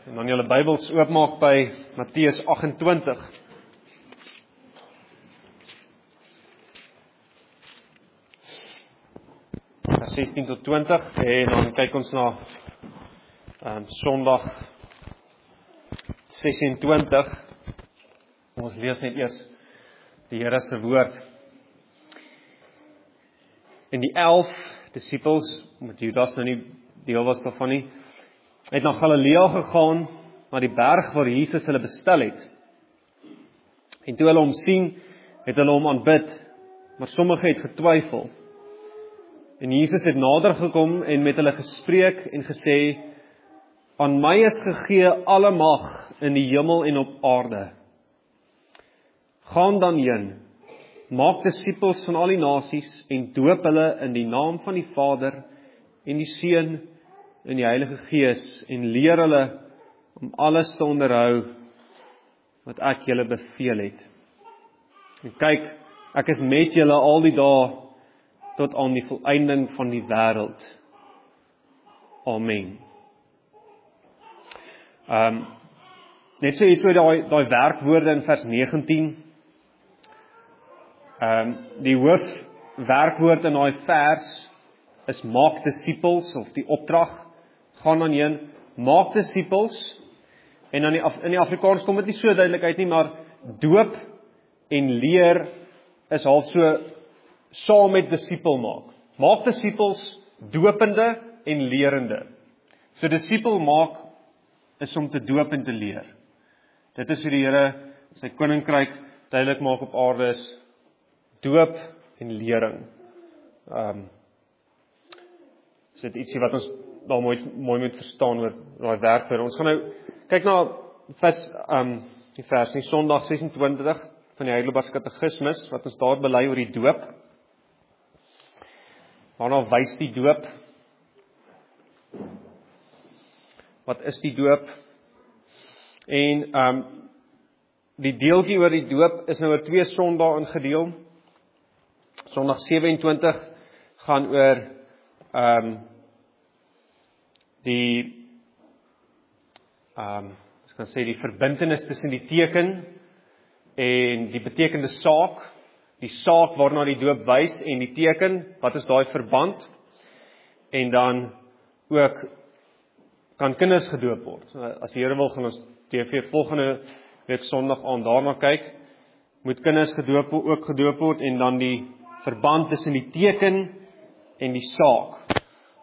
En dan julle Bybels oopmaak by Matteus 28. Vers 16 tot 20 en dan kyk ons na Sondag 26. Ons lees net eers die Here se woord. En die 11 disippels, met Judas nou nie deel was daarvan nie, het na Galilea gegaan, na die berg waar Jesus hulle bestel het. En toe hulle hom sien, het hulle hom aanbid, maar sommige het getwyfel. En Jesus het nader gekom en met hulle gespreek en gesê, aan my is gegee alle mag in die hemel en op aarde. Gaan dan heen, maak disippels van al die nasies en doop hulle in die naam van die Vader en die Seun en die Heilige Gees en leer hulle om alles te onderhou wat ek julle beveel het. En kyk, ek is met julle al die dae tot aan die volëinding van die wêreld. Amen. Net so iets oor daai werkwoorde in vers 19. Die hoofwerkwoord in daai vers is maak disippels of die opdrag. Gaan dan heen, maak disippels, en dan in die Afrikaans kom dit nie so duidelik uit nie, maar doop en leer is half so saam met disipel maak. Maak disippels, dopende en lerende. So disipel maak is om te doop en te leer. Dit is hoe die Here sy koninkryk duidelik maak op aarde is doop en lering. Is dit ietsie wat ons daar mooi moet verstaan oor daai werkwoord. Ons gaan nou kyk na die vers in Sondag 26 van die Heidelbergse Katekismus wat ons daar bely oor die doop. Waarna wys die doop? Wat is die doop? En die deeltjie oor die doop is nou oor 2 Sondae ingedeel. Sondag 27 gaan oor ek kan sê die verbintenis tussen die teken en die betekende saak, die saak waarna die doop wys en die teken, wat is daai verband? En dan ook kan kinders gedoop word. As die Here wil, gaan ons TV volgende week Sondag aan daarna kyk. Moet kinders ook gedoop word en dan die verband tussen die teken en die saak.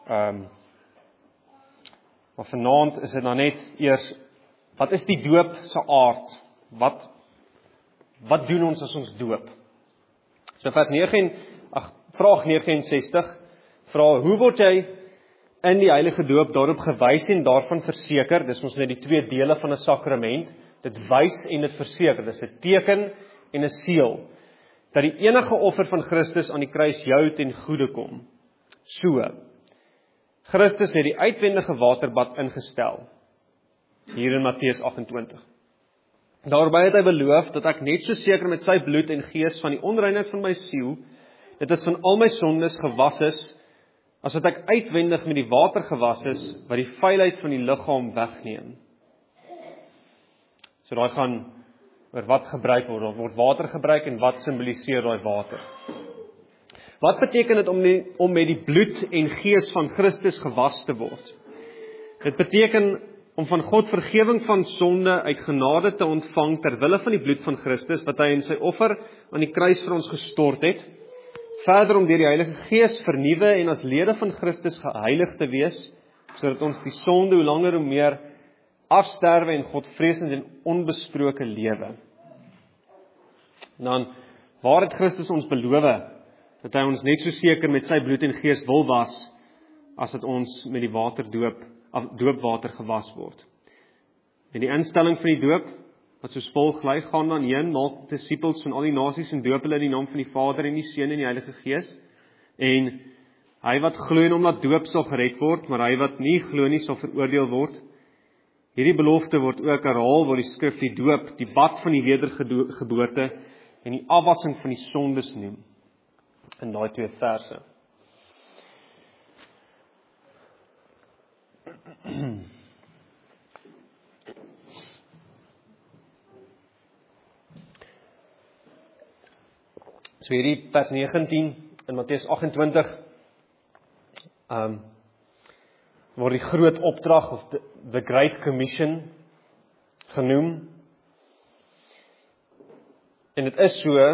Maar vanaand is dit dan net eers, wat is die doop se aard? Wat doen ons as ons doop? So vraag 69, vra, hoe word jy in die heilige doop daarop gewys en daarvan verseker? Dis ons net die 2 dele van 'n sakrament. Dit wys en dit verseker. Dis 'n teken en 'n seël. Dat die enige offer van Christus aan die kruis jou ten goede kom. So, Christus het die uitwendige waterbad ingestel, hier in Matteus 28. Daarby het hy beloof, dat ek net so seker met sy bloed en gees van die onreinheid van my siel, dit is van al my sondes gewas is, as wat ek uitwendig met die water gewas is, wat die vuilheid van die liggaam wegneem. So daai gaan oor wat gebruik word, word water gebruik en wat simboliseer daai water. Wat beteken dit om met die bloed en gees van Christus gewas te word? Dit beteken om van God vergewing van sonde uit genade te ontvang terwille van die bloed van Christus, wat hy in sy offer aan die kruis vir ons gestort het. Verder om deur die Heilige Gees vernuwe en as lede van Christus geheilig te wees, sodat ons die sonde hoe langer hoe meer afsterwe en Godvreesend en onbesproke lewe. En dan, waar het Christus ons beloof dat hy ons net so seker met sy bloed en gees wil was, as dat ons met die doopwater gewas word. En die instelling van die doop, wat soos volg lei, gaan dan heen, maak disippels van al die nasies en doop hulle in die naam van die Vader en die Seun en die Heilige Gees. En hy wat glo en hom laat doop sal gered word, maar hy wat nie glo nie sal veroordeel word. Hierdie belofte word ook herhaal waar die skrif die doop, die bad van die wedergeboorte en die afwassing van die sondes noem. In daai 2 verse. So hierdie vers 19 in Matteus 28 word die groot opdrag of the Great Commission genoem. En dit is so,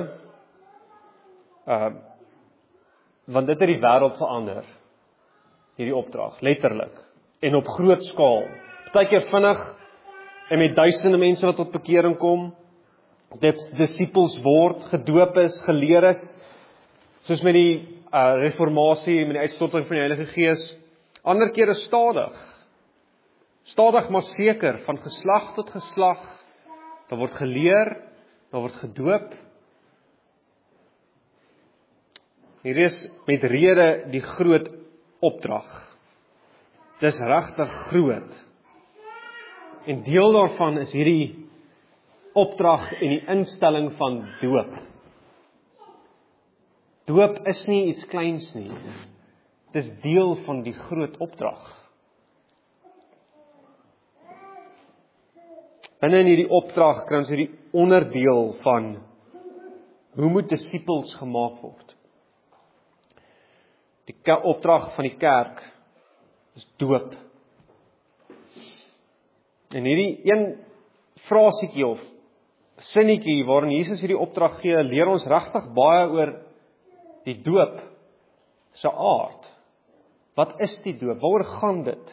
want dit het die wêreld verander, hierdie opdrag, letterlik, en op groot skaal. Partykeer vinnig, en met duisende mense wat tot bekering kom, disippels word, gedoop is, geleer is, soos met die reformatie, met die uitstorting van die Heilige Gees, ander kere stadig maar seker, van geslag tot geslag, daar word geleer, daar word gedoop. Hier is met rede die groot opdrag. Dis regtig groot. En deel daarvan is hierdie opdrag en die instelling van doop. Doop is nie iets kleins nie. Dis deel van die groot opdrag. Binne in hierdie opdrag kry ons hierdie onderdeel van hoe moet disippels gemaak word. Die opdrag van die kerk is doop. En hierdie een frasietjie of sinnetjie waarin Jesus hierdie opdrag gee, leer ons regtig baie oor die doop se aard. Wat is die doop? Waaroor gaan dit?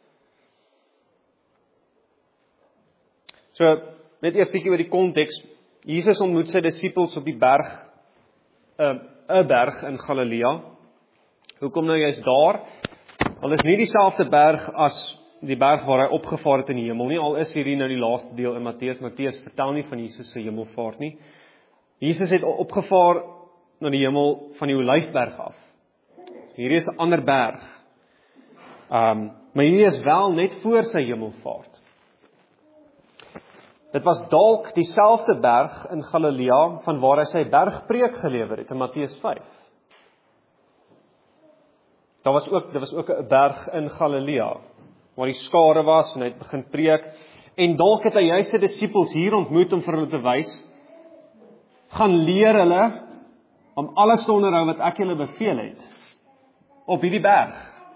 So, net eers bietjie oor die konteks. Jesus ontmoet sy disippels op die berg, 'n berg in Galilea. Hoekom nou juist daar? Al is nie dieselfde berg as die berg waar hy opgevaar het in die hemel nie, al is hierdie nou die laaste deel in Matteus. Matteus vertel nie van Jesus se hemelvaart nie. Jesus het opgevaar na die hemel van die Olyfberg af. Hierdie is 'n ander berg. Maar hierdie is wel net voor sy hemelvaart. Dit was dalk dieselfde berg in Galilea van waar hy sy bergpreek gelewer het in Matteus 5. Dit was ook 'n berg in Galilea waar die skare was en hy het begin preek. En dalk het hy juist sy disippels hier ontmoet om vir hulle te wys, gaan leer hulle om alles te onderhou wat ek julle beveel het op hierdie berg.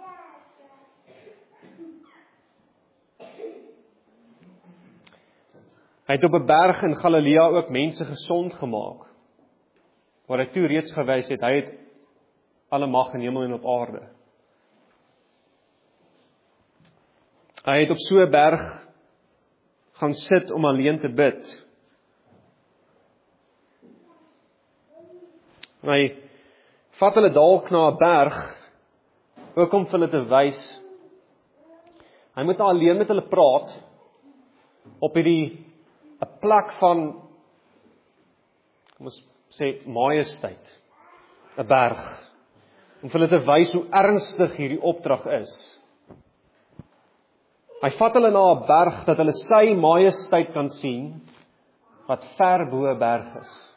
Hy het op 'n berg in Galilea ook mense gesond gemaak, waar hy toe reeds gewys het, hy het alle mag in hemel en op aarde. Hy het op so 'n berg gaan sit om alleen te bid. Hy vat hulle dalk na 'n berg, ook om vir hulle te wys. Hy moet alleen met hulle praat, op hierdie 'n plek van, kom ons sê, majesteit, 'n berg, om vir hulle te wys hoe ernstig hierdie opdrag is. Hy vat hulle na 'n berg dat hulle sy majesteit kan sien, wat ver bo 'n berg is.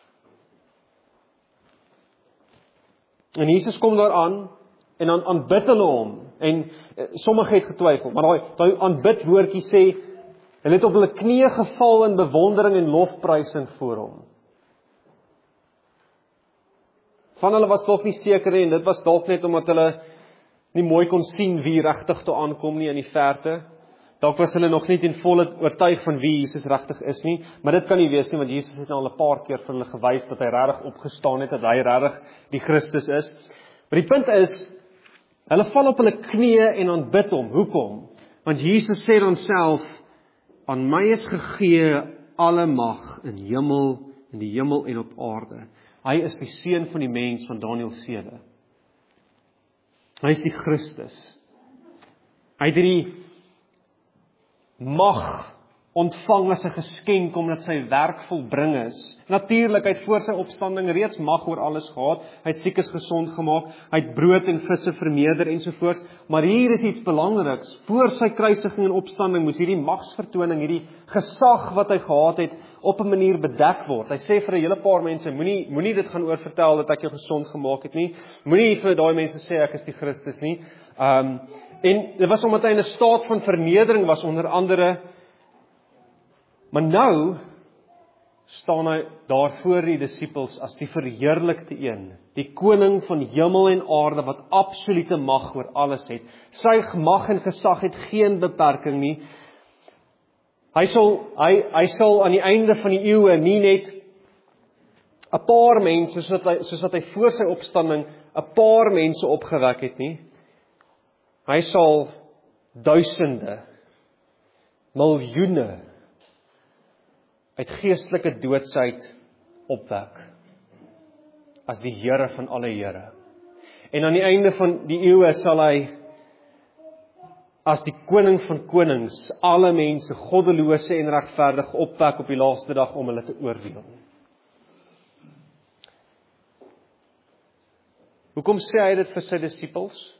En Jesus kom daar aan, en dan aanbid hulle hom, en sommige het getwyfel, maar daai aanbid woordjie sê, hulle het op hulle knieë geval in bewondering en lofprysing voor hom. Van hulle was dalk nie seker nie, en dit was dalk net omdat hulle nie mooi kon sien wie regtig toe aankom nie in die verte. Dalk was hulle nog nie ten volle oortuig van wie Jesus regtig is nie, maar dit kan nie wees nie, want Jesus het nou al 'n paar keer vir hulle gewys dat hy regtig opgestaan het, dat hy regtig die Christus is. Maar die punt is, hulle val op hulle knieë en aanbid hom. Hoekom? Want Jesus sê dan self, aan my is gegee alle mag in die hemel en op aarde. Hy is die seun van die mens van Daniël 7. Hy is die Christus. Hy het die mag ontvang as 'n geskenk omdat sy werk volbring is. Natuurlik, hy het voor sy opstanding reeds mag oor alles gehad. Hy het siekes gesond gemaak, hy het brood en visse vermeerder ensovoorts. Maar hier is iets belangriks. Voor sy kruisiging en opstanding moes hierdie magsvertoning, hierdie gesag wat hy gehad het, op 'n manier bedek word. Hy sê vir 'n hele paar mense, moenie dit gaan oorvertel dat ek jou gesond gemaak het nie. Moenie vir daai mense sê ek is die Christus nie. En dit was omdat hy in 'n staat van vernedering was onder andere. Maar nou, staan hy daar voor die disippels as die verheerlikte een, die koning van hemel en aarde wat absolute mag oor alles het. Sy mag en gesag het geen beperking nie. Hy sal aan die einde van die eeue nie net 'n paar mense, soos wat hy voor sy opstanding 'n paar mense opgewek het nie. Hy sal duisende, miljoene uit geestelike doodsheid opwek as die Here van alle Here. En aan die einde van die eeue sal hy as die koning van konings alle mense, goddelose en regverdig, opwek op die laaste dag om hulle te oordeel. Hoekom sê hy dit vir sy disippels?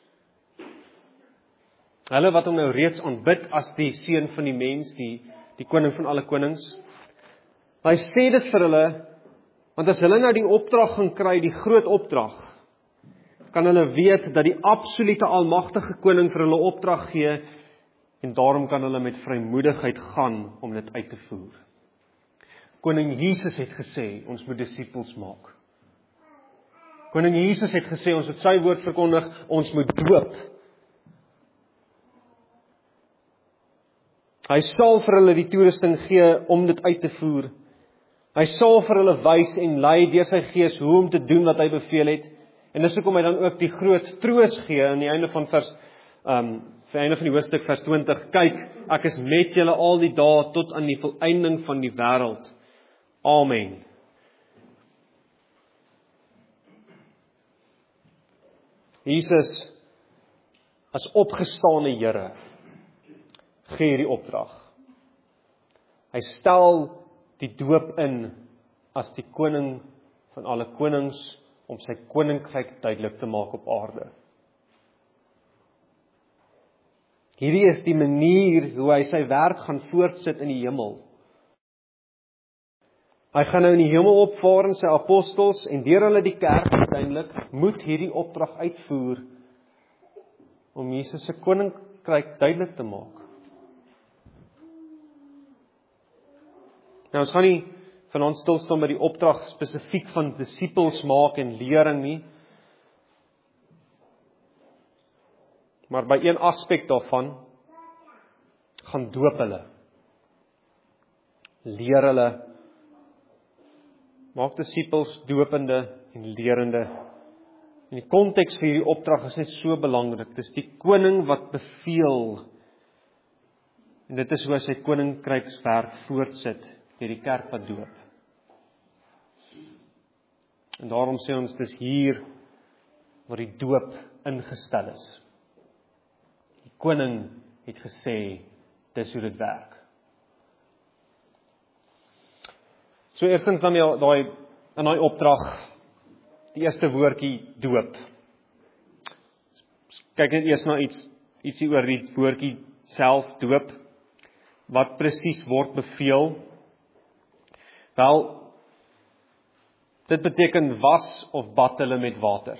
Hulle wat hom nou reeds aanbid as die seun van die mens, die koning van alle konings. Hy sê dit vir hulle, want as hulle nou die opdrag gaan kry, die groot opdrag, kan hulle weet dat die absolute almagtige koning vir hulle opdrag gee, en daarom kan hulle met vrymoedigheid gaan om dit uit te voer. Koning Jesus het gesê, ons moet disippels maak. Koning Jesus het gesê, ons moet sy woord verkondig, ons moet doop. Hy sal vir hulle die toerusting gee om dit uit te voer. Hy sal vir hulle wys en lei deur sy gees hoe om te doen wat hy beveel het. En dis hoekom hy dan ook die groot troos gee aan die einde van einde van die hoofstuk vers 20. Kyk, ek is met julle al die dae tot aan die volëinding van die wêreld. Amen. Jesus as opgestane Here gee hierdie opdrag. Hy stel die doop in as die koning van alle konings om sy koninkryk duidelik te maak op aarde. Hierdie is die manier hoe hy sy werk gaan voortsit in die hemel. Hy gaan nou in die hemel opvaar in sy apostels en deur hulle die kerk uiteindelik moet hierdie opdrag uitvoer om Jesus se koninkryk duidelik te maak. Nou ons gaan nie vanaand stil staan by die opdrag spesifiek van disippels maak en lering nie. Maar by een aspek daarvan gaan doop hulle. Leer hulle. Maak disippels dopende en lerende. En die konteks vir hierdie opdrag is net so belangrik. Dis die koning wat beveel. En dit is hoe hy sy koninkrykswerk voortsit deur die kerk wat doop. En daarom sê ons dis hier waar die doop ingestel is. Die koning het gesê dis hoe dit werk. So eerstens dan in daai opdrag, die eerste woordjie doop. Kyk net eers na ietsie oor die woordjie self, doop. Wat presies word beveel? Wel, dit beteken was of bad hulle met water.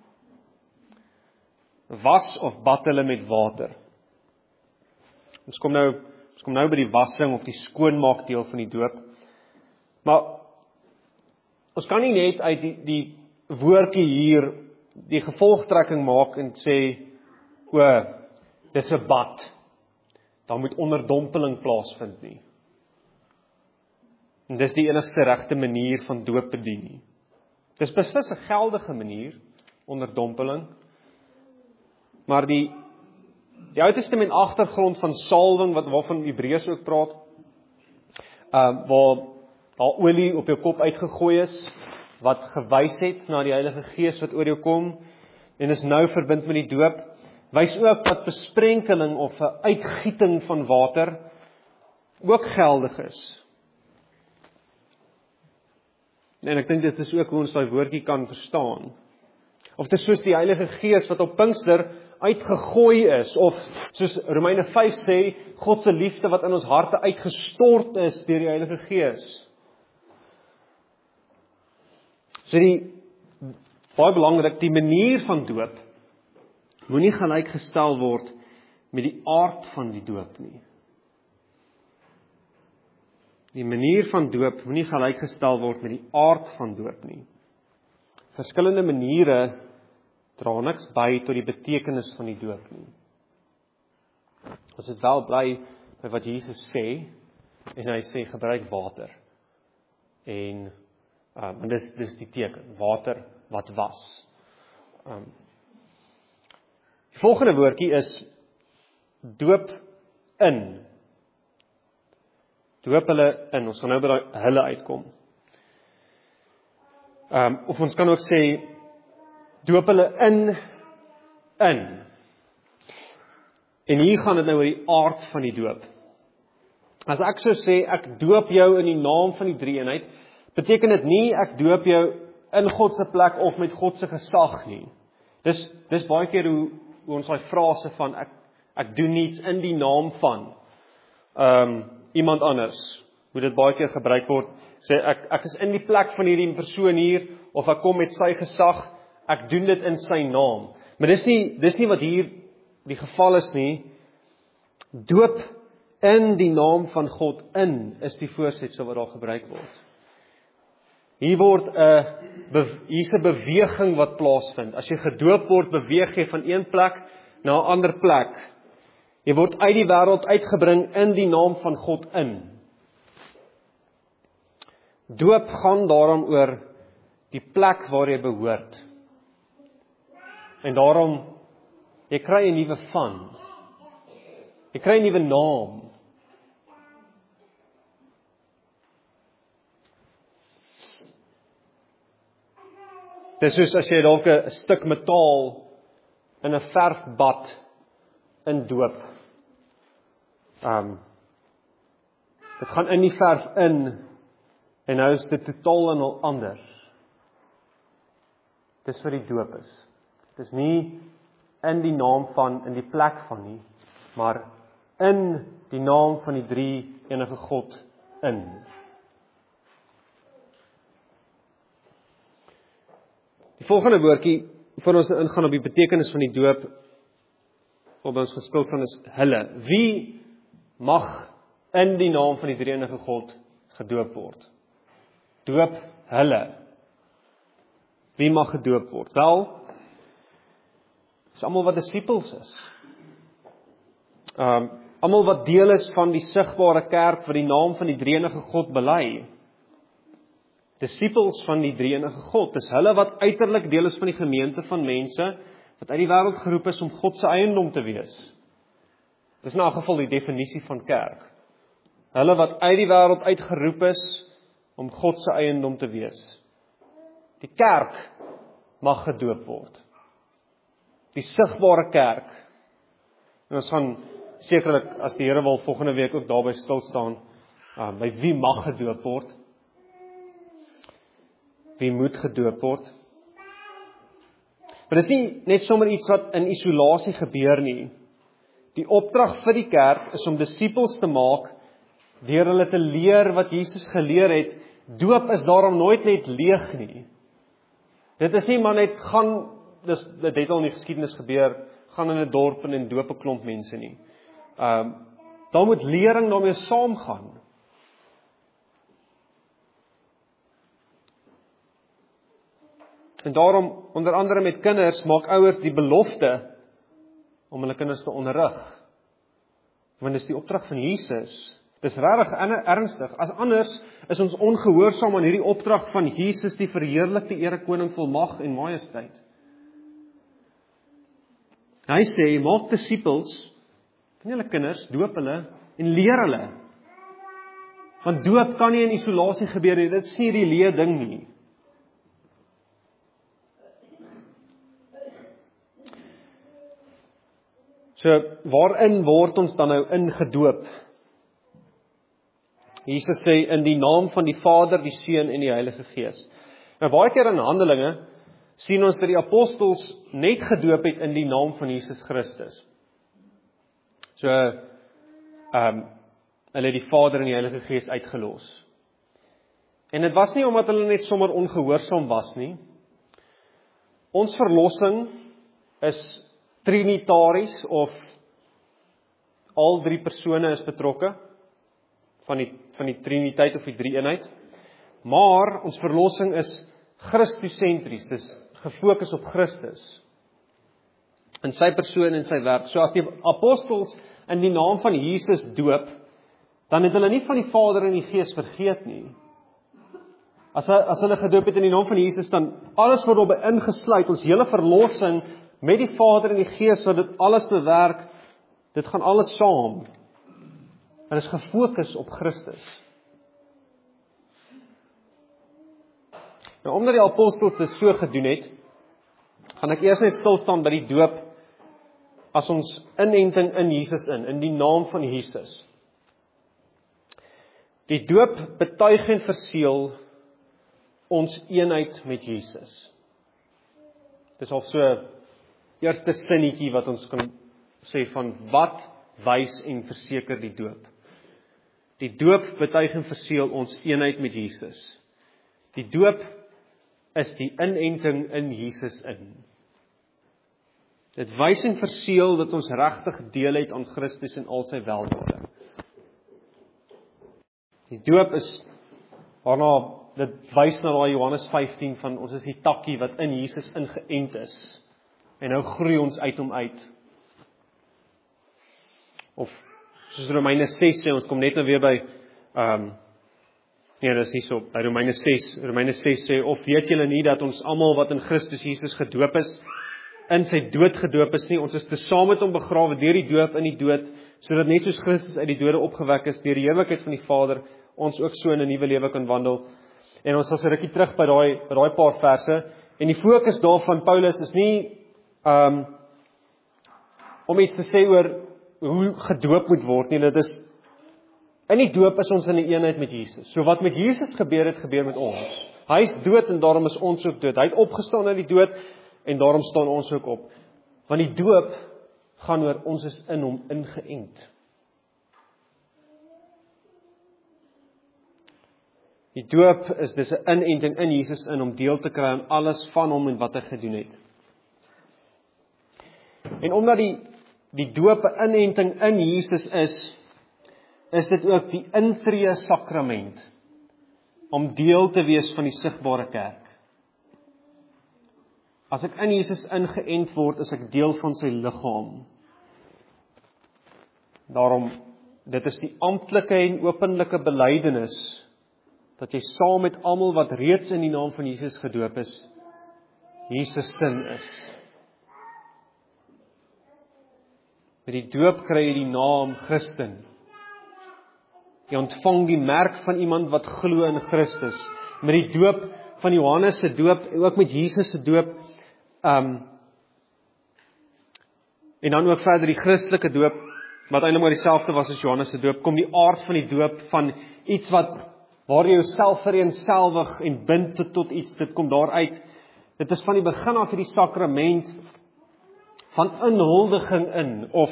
Was of bad hulle met water. Ons kom nou by die wassing of die skoonmaak deel van die doop. Maar ons kan nie net uit die woordjie hier die gevolgtrekking maak en sê, dis 'n bad. Daar moet onderdompeling plaasvind nie. En dis die enigste regte manier van doop bedien nie. Dis beslis 'n geldige manier, onderdompeling. Maar die Ou Testament agtergrond van salwing, waarvan Hebreërs ook praat, waar daar olie op jou kop uitgegooi is, wat gewys het na die Heilige Gees wat oor jou kom, en is nou verbind met die doop, wys ook dat besprenkeling of 'n uitgieting van water ook geldig is. En ek dink dit is ook hoe ons daai woordjie kan verstaan. Of dit is soos die Heilige Gees wat op Pinkster uitgegooi is, of soos Romeine 5 sê, God se liefde wat in ons harte uitgestort is deur die Heilige Gees. So baie belangrik, die manier van doop moenie gelykgestel word met die aard van die doop nie. Die manier van doop moenie gelykgestel word met die aard van doop nie. Verskillende maniere dra niks by tot die betekenis van die doop nie. Ons het wel bly by wat Jesus sê, en hy sê gebruik water. En dis die teken, water wat was. Die volgende woordjie is doop in. Doop hulle in. Ons gaan nou by daai hulle uitkom. Of ons kan ook sê doop hulle in. En hier gaan dit nou oor die aard van die doop. As ek so sê, ek doop jou in die naam van die drie-eenheid, beteken dit nie ek doop jou in God se plek of met God se gesag nie. Dis baie keer hoe ons daai frase van ek doen iets in die naam van iemand anders, hoe dit baie keer gebruik word, sê ek is in die plek van hierdie persoon hier, of ek kom met sy gesag, ek doen dit in sy naam. Maar dis nie wat hier die geval is nie. Doop in die naam van God in, is die voorsetsel wat daar gebruik word. Hier's 'n beweging wat plaasvind. As jy gedoop word, beweeg jy van een plek na 'n ander plek. Jy word uit die wêreld uitgebring in die naam van God in. Doop gaan daarom oor die plek waar jy behoort. En daarom, jy kry 'n nuwe van. Jy kry 'n nuwe naam. Dis soos as jy dalk 'n stuk metaal in 'n verfbad indoop. Dit gaan in die verf in, en nou is dit totaal en al anders. Dis wat die doop is. Dit is nie in die naam van, in die plek van nie, maar in die naam van die drie enige God in. Die volgende woordjie, voor ons ingaan op die betekenis van die doop, op ons geskil staan is hulle. Wie mag in die naam van die drie enige God gedoop word? Doop hulle. Wie mag gedoop word? Wel, dis almal wat disippels is. Almal wat deel is van die sigbare kerk wat die naam van die drie enige God bely. Disippels van die drie enige God. Dis hulle wat uiterlik deel is van die gemeente van mense wat uit die wêreld geroep is om God se eiendom te wees. Dis in 'n geval die definisie van kerk. Hulle wat uit die wêreld uitgeroep is om God se eiendom te wees. Die kerk mag gedoop word. Die sigbare kerk. En ons gaan sekerlik, as die Here wil, volgende week ook daarby stil staan, by wie mag gedoop word. Wie moet gedoop word. Maar dis nie net sommer iets wat in isolasie gebeur nie. Die opdrag vir die kerk is om disippels te maak, deur hulle te leer wat Jesus geleer het. Doop is daarom nooit net leeg nie. Dit is nie maar net dit het al in die geskiedenis gebeur, gaan in 'n dorp en doop 'n klomp mense nie. Daar moet lering daarmee saamgaan. En daarom, onder andere met kinders, maak ouers die belofte om hulle kinders te onderrig. Want dis die opdrag van Jesus. Dis regtig ernstig. As anders is ons ongehoorsaam aan hierdie opdrag van Jesus, die verheerlikte Erekoning vol mag en majesteit. Hy sê, maak disippels van julle kinders, doop hulle en leer hulle. Want doop kan nie in isolasie gebeur nie. Dit is nie die leë ding nie. So, waarin word ons dan nou ingedoop? Jesus sê, in die naam van die Vader, die Seun en die Heilige Gees. Nou, baie keer in Handelinge, sien ons dat die apostels net gedoop het in die naam van Jesus Christus. So, hulle het die Vader en die Heilige Gees uitgelos. En dit was nie omdat hulle net sommer ongehoorsaam was nie. Ons verlossing is trinitaries, of al drie persone is betrokke. van die Triniteit of die drie-eenheid. Maar ons verlossing is Christosentries, dis gefokus op Christus. In sy persoon en sy werk. So as die apostels in die naam van Jesus doop, dan het hulle nie van die Vader en die Gees vergeet nie. As hulle gedoop het in die naam van Jesus, dan alles word daarbey ingesluit, ons hele verlossing met die Vader en die Gees wat dit alles bewerk, dit gaan alles saam. En is gefokus op Christus. Nou, omdat die apostels dit so gedoen het, gaan ek eers net stil staan by die doop as ons inenting in Jesus in die naam van Jesus. Die doop betuig en verseël ons eenheid met Jesus. Dis al so eerste sinnetjie wat ons kan sê van wat wys en verseker die doop. Die doop betuig en verseël ons eenheid met Jesus. Die doop is die inenting in Jesus in. Dit wys en verseël dat ons regtig deel het aan Christus en al sy weldade. Die doop is waarna dit wys na daai Johannes 15 van ons is die takkie wat in Jesus ingeënt is. En nou groei ons uit hom uit. Of soos Romeine 6 sê, ons kom net nou weer by nee, dis nie so, by Romeine 6 sê, of weet julle nie dat ons almal wat in Christus Jesus gedoop is, in sy dood gedoop is nie, ons is tesaam met hom begrawe deur die doop in die dood, sodat net soos Christus uit die dode opgewek is deur die heerlikheid van die Vader, ons ook so in 'n nuwe lewe kan wandel. En ons sal so rukkie terug by daai paar verse, en die fokus daarvan Paulus is nie om iets te sê oor hoe gedoop moet word nie, dit is in die doop is ons in 'n eenheid met Jesus. So wat met Jesus gebeur het, gebeur met ons. Hy is dood en daarom is ons ook dood. Hy het opgestaan uit die dood en daarom staan ons ook op. Want die doop gaan oor ons is in hom ingeënt. Die doop is dis 'n inenting in Jesus in om deel te kry aan alles van hom en wat hy gedoen het. En omdat die doop 'n inenting in Jesus is dit ook die intree sakrament om deel te wees van die sigbare kerk. As ek in Jesus ingeënt word, is ek deel van sy liggaam. Daarom, dit is die amptelike en openlike belydenis dat jy saam met almal wat reeds in die naam van Jesus gedoop is, Jesus sin is. Met die doop kry jy die naam Christen. Jy ontvang die merk van iemand wat glo in Christus. Met die doop van Johannes se doop, ook met Jesus se doop, en dan ook verder die Christelike doop, wat eintlik maar dieselfde was as Johannes se doop, kom die aard van die doop van iets waar jy jouself vereenselwig en bind tot iets, dit kom daaruit. Dit is van die begin af hierdie sakrament van inhuldiging in, of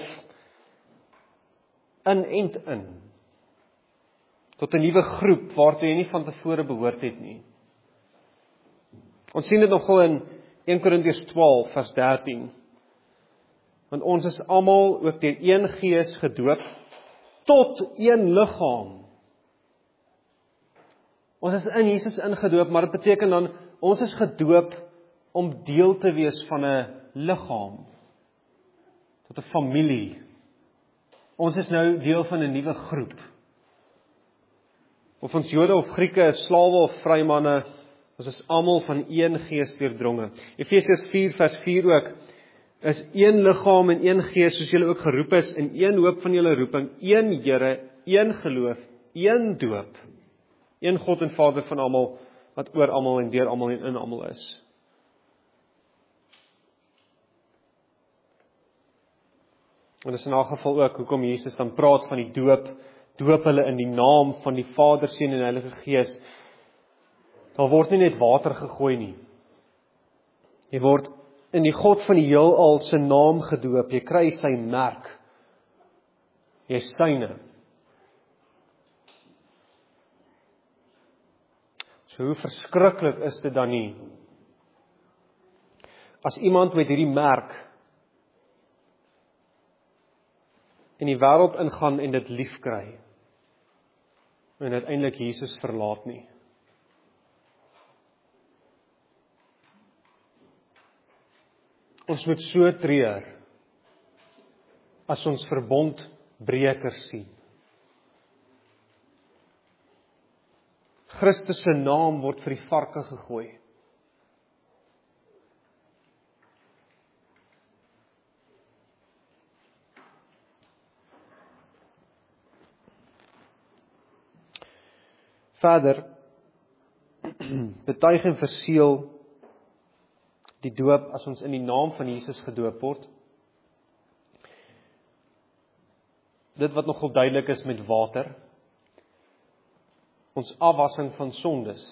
inent in, tot 'n nuwe groep, waartoe jy nie van tevore behoort het nie. Ons sien dit nogal in 1 Korintiërs 12 vers 13. Want ons is almal ook deur een Gees gedoop tot een liggaam. Ons is in Jesus ingedoop, maar dit beteken dan ons is gedoop om deel te wees van 'n liggaam, tot 'n familie. Ons is nou deel van 'n nuwe groep. Of ons Jode of Grieke, slawe of vrymanne, ons is almal van een Gees deurdronge. Efesiërs 4 vers 4 ook, is een liggaam en een Gees, soos julle ook geroep is, in een hoop van julle roeping, een Here, een geloof, een doop, een God en Vader van almal, wat oor almal en deur almal en in almal is. En dis in 'n geval ook hoekom Jesus dan praat van die doop hulle in die naam van die Vader, Seun en Heilige Gees. Daar word nie net water gegooi nie. Jy word in die God van die heelal se naam gedoop, jy kry sy merk. Jy is syne. So hoe verskriklik is dit dan nie, as iemand met hierdie merk in die wêreld ingaan en dit lief kry. en uiteindelik Jesus verlaat nie. Ons moet so treur as ons verbondbreker sien. Christus se naam word vir die varke gegooi. Verder, betuig en verseël die doop as ons in die naam van Jesus gedoop word. Dit wat nogal duidelik is met water, ons afwassing van sondes.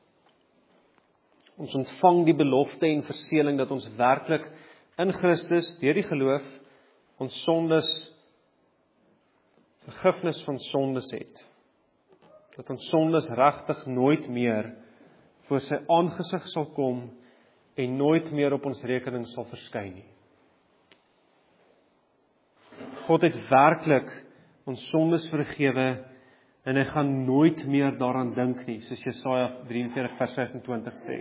Ons ontvang die belofte en verseëling dat ons werklik in Christus, deur die geloof, ons sondes, vergifnis van sondes het. Dat ons sondes regtig nooit meer voor sy aangesig sal kom en nooit meer op ons rekening sal verskyn nie. God het werklik ons sondes vergewe en hy gaan nooit meer daaraan dink nie, soos Jesaja 43 vers 25 sê.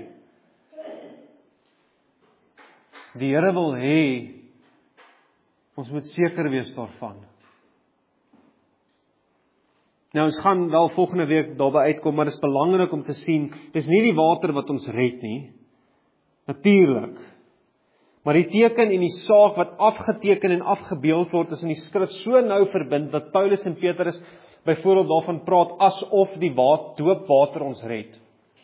Die Here wil hê, ons moet seker wees daarvan. Nou, ons gaan wel volgende week daarby uitkom, maar dit is belangrik om te sien, dis nie die water wat ons red nie, natuurlik. Maar die teken en die saak wat afgeteken en afgebeeld word, is in die skrif so nou verbind, dat Paulus en Petrus byvoorbeeld daarvan praat, asof die doopwater ons red.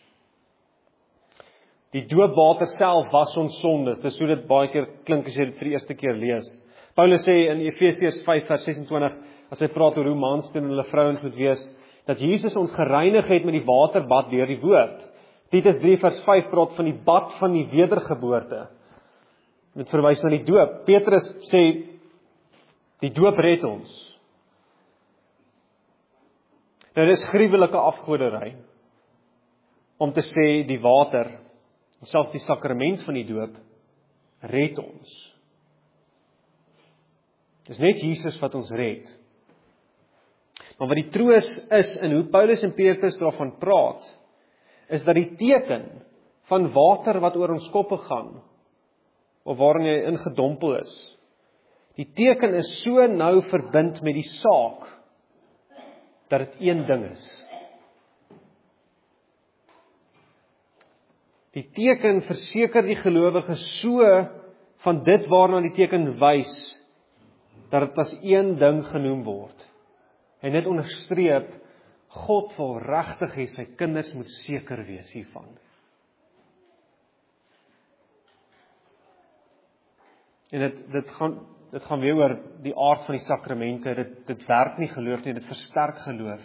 Die doopwater self was ons sondes, dis hoe dit baie keer klink as jy dit vir die eerste keer lees. Paulus sê in Efesiërs 5 vers 26, as hy praat oor hoe mans teenoor hulle vrouens moet wees, dat Jesus ons gereinig het met die waterbad deur die woord. Titus 3 vers 5 praat van die bad van die wedergeboorte. Dit verwys na die doop. Petrus sê, die doop red ons. Nou, dit is gruwelike afgoderry, om te sê die water, selfs die sakrament van die doop, red ons. Dis net Jesus wat ons red. Maar wat die troos is, in hoe Paulus en Petrus daarvan praat, is dat die teken van water wat oor ons koppe gaan, of waarin jy ingedompel is, die teken is so nou verbind met die saak, dat dit een ding is. Die teken verseker die gelowige so van dit waarna die teken wys, dat dit as een ding genoem word. En dit onderstreep, God wil regtig hê sy kinders moet seker wees hiervan. En dit gaan weer oor die aard van die sakramente, dit werk nie geloof nie, dit versterk geloof.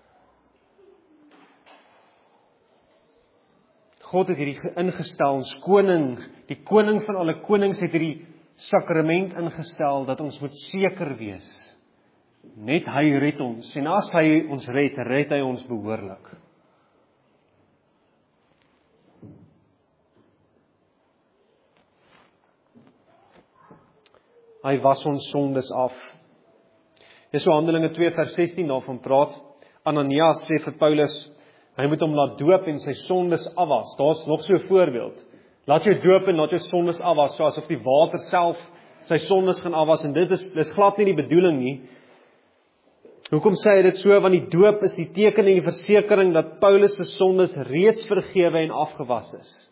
God het hierdie ingestel, ons koning, die koning van alle konings het hierdie sakrament ingestel, dat ons moet seker wees. Net hy red ons, en as hy ons red hy ons behoorlik. Hy was ons sondes af. Dis so Handelinge 2 vers 16 daarvan praat. Ananias sê vir Paulus, hy moet hom laat doop en sy sondes afwas. Daar's nog so 'n voorbeeld. Laat jou doop en laat jou sondes afwas, so asof die water self sy sondes gaan afwas, en dis glad nie die bedoeling nie. Hoekom sê hy dit so? Want die doop is die teken en die versekering dat Paulus se sondes reeds vergewe en afgewas is.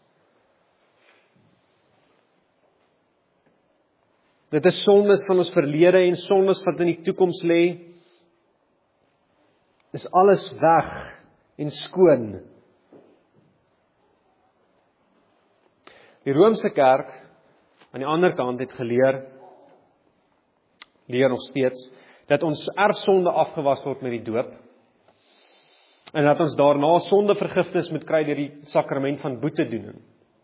Dit is sondes van ons verlede en sondes wat in die toekoms lê. Is alles weg en skoon. Die Romeinse kerk aan die ander kant het leer nog steeds, dat ons erfsonde afgewas word met die doop, en dat ons daarna sondevergifnis moet kry deur die sakrament van boetedoening.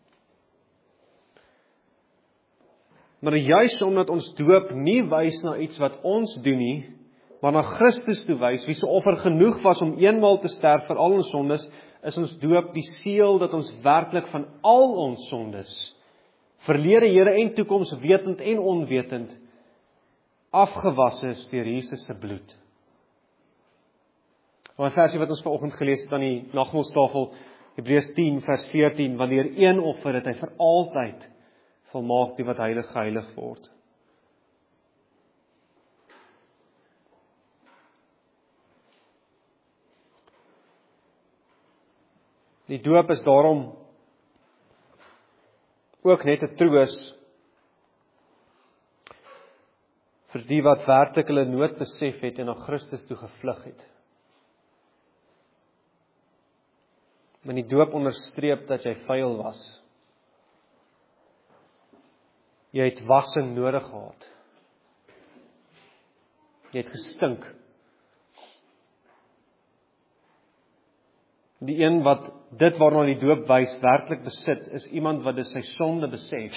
Maar juis omdat ons doop nie wys na iets wat ons doen nie, maar na Christus toe wys, wie se offer genoeg was om eenmaal te sterf vir al ons sondes, is ons doop die seël dat ons werklik van al ons sondes, verlede, hede en toekoms, wetend en onwetend, afgewas is deur Jesus se bloed. Maar 'n versie wat ons vanoggend gelees het aan die nagmaalstafel, Hebreërs 10 vers 14, wanneer een offer het hy vir altyd volmaak die wat heilig word. Die doop is daarom ook net 'n troos vir die wat werklik hulle nood besef het en na Christus toe gevlug het. Maar die doop onderstreep dat jy vuil was. Jy het wassing nodig gehad. Jy het gestink. Die een wat dit waarna die doop wys werklik besit, is iemand wat sy sonde besef.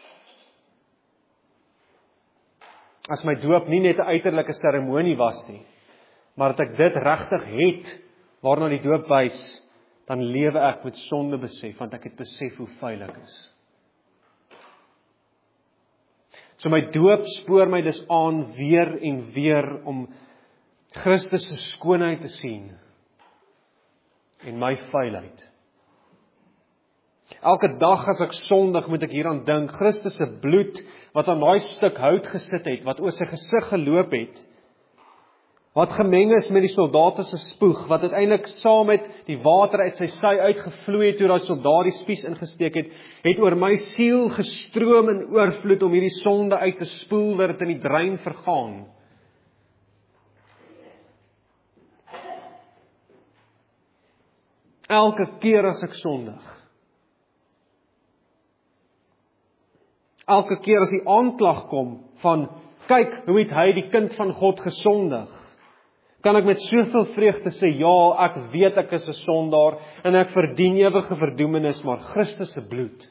As my doop nie net 'n uiterlike seremonie was nie, maar dat ek dit regtig het waarna die doop wys, dan lewe ek met sonde besef, want ek het besef hoe vuil ek is. So my doop spoor my dus aan weer en weer om Christus se skoonheid te sien en my vuilheid. Elke dag as ek sondig, moet ek hieraan dink, Christus se bloed wat aan daai stuk hout gesit het, wat oor sy gesig geloop het, wat gemeng is met die soldate se spoeg, wat uiteindelik saam met die water uit sy sy uitgevloei het toe daai soldaat die spies ingesteek het oor my siel gestroom in oorvloed om hierdie sonde uit te spoel dat dit in die drein vergaan. Elke keer as ek sondig, elke keer as die aanklag kom van, kyk, hoe het hy die kind van God gesondig, kan ek met soveel vreugde sê, ja, ek weet ek is 'n sondaar, en ek verdien ewige verdoemenis, maar Christus se bloed,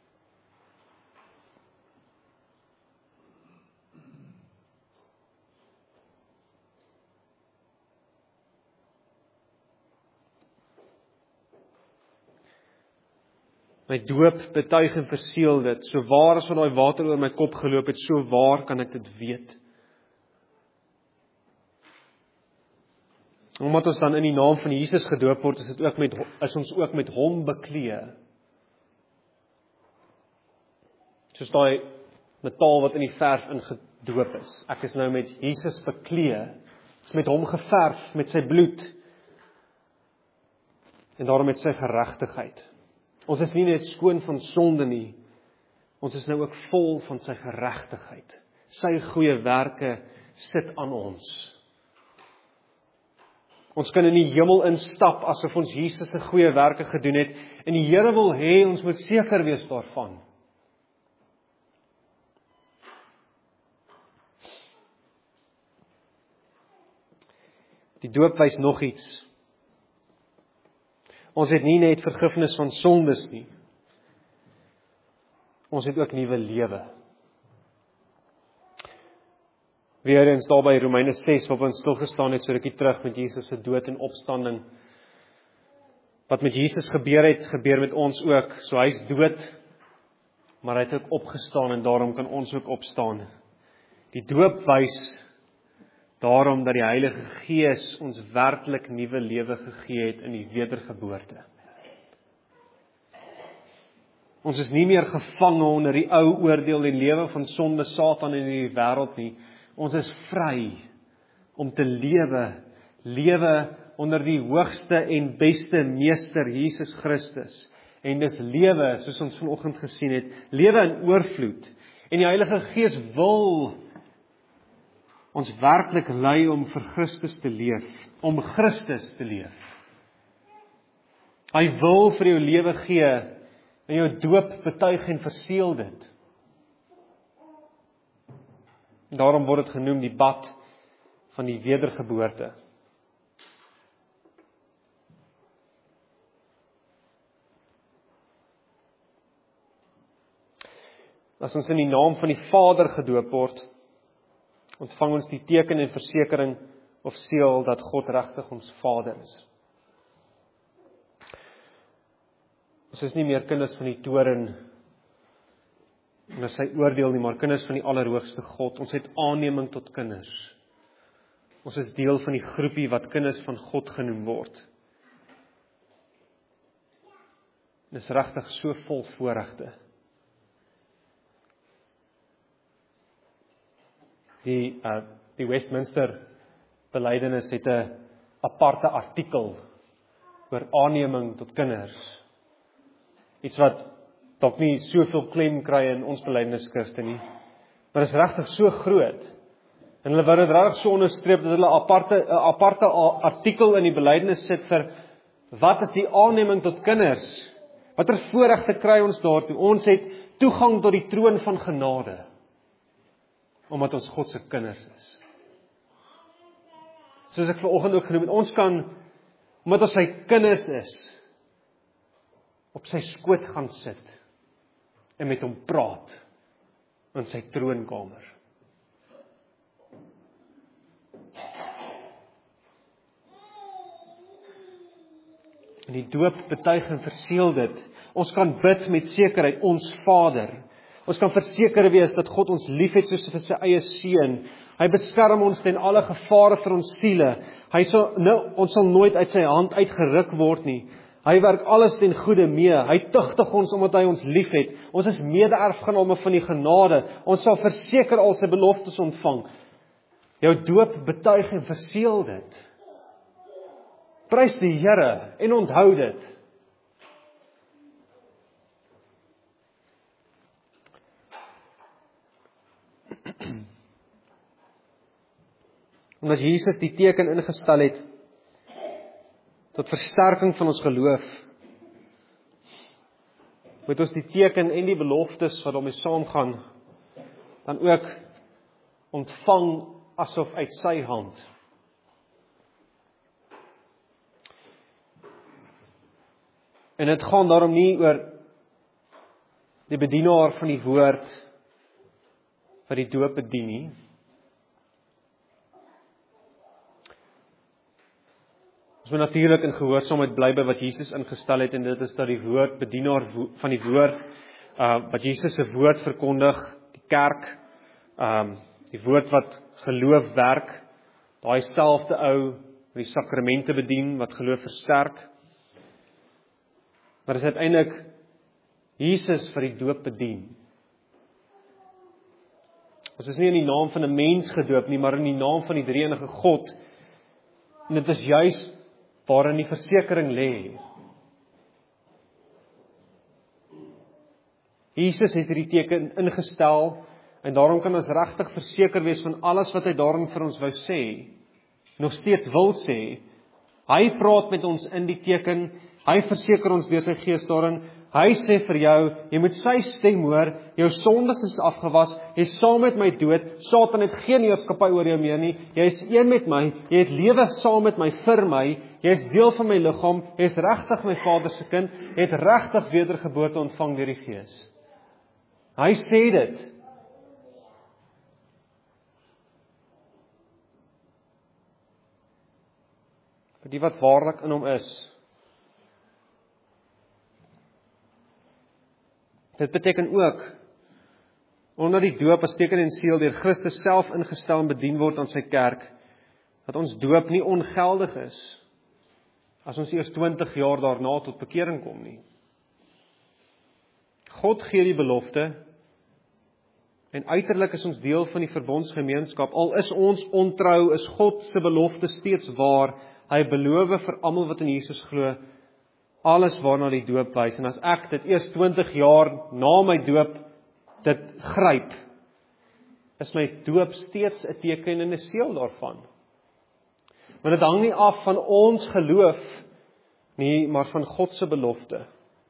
my doop betuig en verseël dit, so waar as wat daai water oor my kop geloop het, so waar kan ek dit weet. Omdat ons dan in die naam van Jesus gedoop word, is ons ook met hom bekleë. Soos daai metaal wat in die verf ingedoop is. Ek is nou met Jesus bekleë, is met hom geverf met sy bloed, en daarom met sy geregtigheid. Ons is nie net skoon van sonde nie, ons is nou ook vol van sy geregtigheid. Sy goeie werke sit aan ons. Ons kan in die hemel instap asof ons Jesus se goeie werke gedoen het, en die Here wil hê ons moet seker wees daarvan. Die doop wys nog iets. Ons het nie net vergifnis van sondes nie. Ons het ook nuwe lewe. Weer eens daar by Romeine 6, waarop ons stilgestaan het so rukkie terug met Jesus se dood en opstanding. Wat met Jesus gebeur met ons ook. So hy is dood, maar hy het ook opgestaan en daarom kan ons ook opstaan. Die doop wys daarom dat die Heilige Gees ons werklik nuwe lewe gegee het in die wedergeboorte. Ons is nie meer gevange onder die ou oordeel en lewe van sonde, Satan en hierdie wêreld nie. Ons is vry om te lewe onder die hoogste en beste meester Jesus Christus. En dis lewe, soos ons vanoggend gesien het, lewe in oorvloed. En die Heilige Gees wil ons werklik lei om vir Christus te leef, om Christus te leef. Hy wil vir jou lewe gee, en jou doop betuig en verseël dit. Daarom word dit genoem die bad van die wedergeboorte. As ons in die naam van die Vader gedoop word, ontvang ons die teken en versekering of seël dat God regtig ons Vader is. Ons is nie meer kinders van die toren en sy oordeel nie, maar kinders van die Allerhoogste God. Ons het aanneming tot kinders. Ons is deel van die groepie wat kinders van God genoem word. Dis regtig so vol voorregte. Die Westminster belydenis het 'n aparte artikel oor aanneming tot kinders. Iets wat dalk nie soveel klem kry in ons belydenisskrifte nie, maar is regtig so groot. En hulle wou dit regtig so onderstreep dat hulle 'n aparte artikel in die belydenis sit vir wat is die aanneming tot kinders? Watter voorregte kry ons daartoe? Ons het toegang tot die troon van genade, omdat ons God se kinders is. Soos ek vanoggend ook genoem het, ons kan, omdat ons sy kinders is, op sy skoot gaan sit en met hom praat in sy troonkamer. En die doop betuig en verseël dit. Ons kan bid met sekerheid, ons Vader. Ons kan verseker wees dat God ons liefhet soos vir sy eie seun. Hy beskerm ons teen alle gevare vir ons siele. Ons sal nooit uit sy hand uitgeruk word nie. Hy werk alles ten goeie mee. Hy tugtig ons omdat hy ons liefhet. Ons is mede-erfgename van die genade. Ons sal verseker al sy beloftes ontvang. Jou doop betuig en verseël dit. Prys die Here en onthou dit. Omdat Jesus die teken ingestel het tot versterking van ons geloof, moet ons die teken en die beloftes wat daarmee saamgaan, dan ook ontvang asof uit sy hand. En dit gaan daarom nie oor die bedienaar van die woord wat die doop bedien nie. Ons moet natuurlik in gehoorsaamheid bly by wat Jesus ingestel het, en dit is dat die woord, bedienaar van die woord, wat Jesus se woord verkondig, die kerk, die woord wat geloof werk, daai selfde ou wat die sakramente bedien, wat geloof versterk. Maar dit is uiteindelik Jesus wat die doop bedien. Ons is nie in die naam van 'n mens gedoop nie, maar in die naam van die drie-enige God. En dit is juis waarin die versekering lê. Jesus het hierdie teken ingestel, en daarom kan ons regtig verseker wees van alles wat hy daarin vir ons wou sê, nog steeds wil sê. Hy praat met ons in die teken, hy verseker ons deur sy gees daarin. Hy sê vir jou, jy moet sy stem hoor, jou sondes is afgewas, jy is saam met my dood, Satan het geen heerskappy oor jou meer nie, jy is een met my, jy het lewe saam met my, vir my, jy is deel van my liggaam, jy is regtig my Vader se kind, jy het regtig wedergeboorte ontvang deur die Gees. Hy sê dit. Vir die wat waarlik in hom is. Dit beteken ook, omdat die doop as teken en seël deur Christus self ingestel en bedien word aan sy kerk, dat ons doop nie ongeldig is, as ons eers 20 jaar daarna tot bekering kom nie. God gee die belofte, en uiterlik is ons deel van die verbondsgemeenskap, al is ons ontrou, is God se belofte steeds waar. Hy beloof vir almal wat in Jesus glo, alles waarna die doop wys, en as ek dit eers 20 jaar na my doop dit gryp, is my doop steeds 'n teken en 'n seël daarvan. Maar dit hang nie af van ons geloof nie, maar van God se belofte.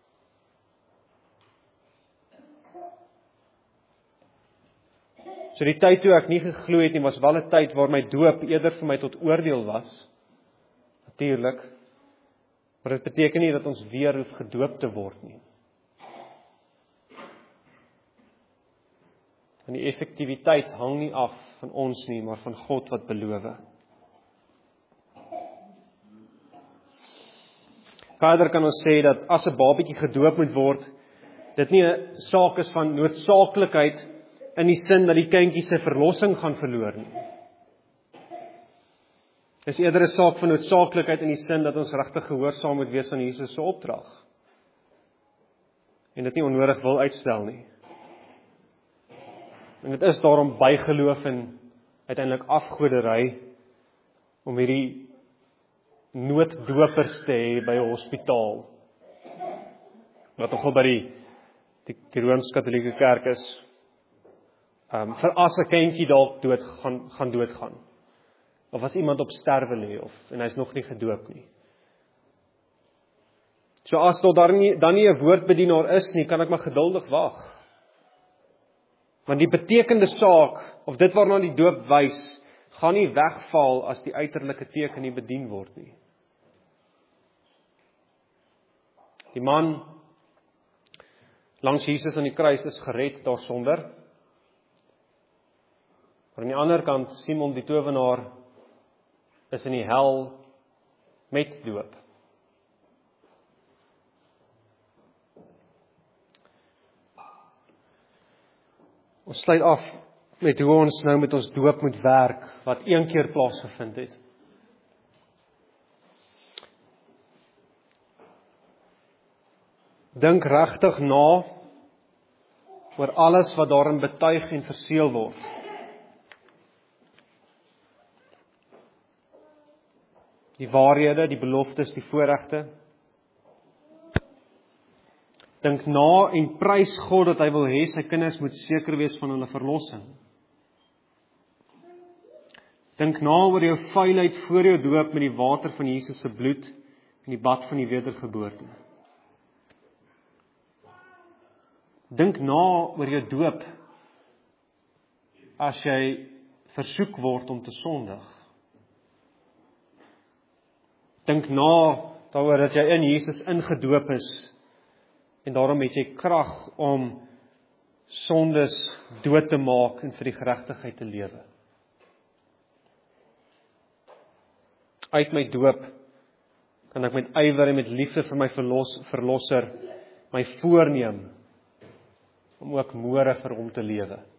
So die tyd toe ek nie geglo het nie, was wel 'n tyd waar my doop eerder vir my tot oordeel was. Natuurlik. Maar dit beteken nie dat ons weer hoef gedoop te word nie. En die effektiwiteit hang nie af van ons nie, maar van God wat beloof. Verder kan ons sê dat as 'n babatjie gedoop moet word, dit nie 'n saak is van noodsaaklikheid in die sin dat die kindjie sy verlossing gaan verloor nie. Dis eerder 'n saak van noodsaaklikheid in die sin dat ons regtig gehoorsaam moet wees aan Jesus se opdrag. En dit nie onnodig wil uitstel nie. En dit is daarom bygeloof en uiteindelik afgoderry om hierdie nooddopers te hê by 'n hospitaal. Wat nogal by die Rooms-Katolieke Kerk is. Vir as 'n kindjie dalk gaan doodgaan. Of as iemand op sterwe lê en hy's nog nie gedoop nie. So as daar dan nie 'n woordbedienaar is nie, kan ek maar geduldig wag. Want die betekende saak, of dit waarna die doop wys, gaan nie wegval as die uiterlike teken nie bedien word nie. Die man langs Jesus aan die kruis is gered daarsonder. Maar aan die ander kant, Simon die towenaar is in die hel met doop. Ons sluit af met hoe ons nou met ons doop moet werk, wat een keer plaasgevind het. Dink regtig na oor alles wat daarin betuig en verseël word. Die waarhede, die beloftes, die voorregte. Dink na en prys God dat hy wil hê sy kinders moet seker wees van hulle verlossing. Dink na oor jou vuilheid voor jou doop met die water van Jesus se bloed en die bad van die wedergeboorte. Dink na oor jou doop as jy versoek word om te sondig. Dink na daaroor dat jy in Jesus ingedoop is en daarom het jy krag om sondes dood te maak en vir die geregtigheid te lewe. Uit my doop kan ek met ywer en met liefde vir my verlosser my voorneem om ook môre vir hom te lewe.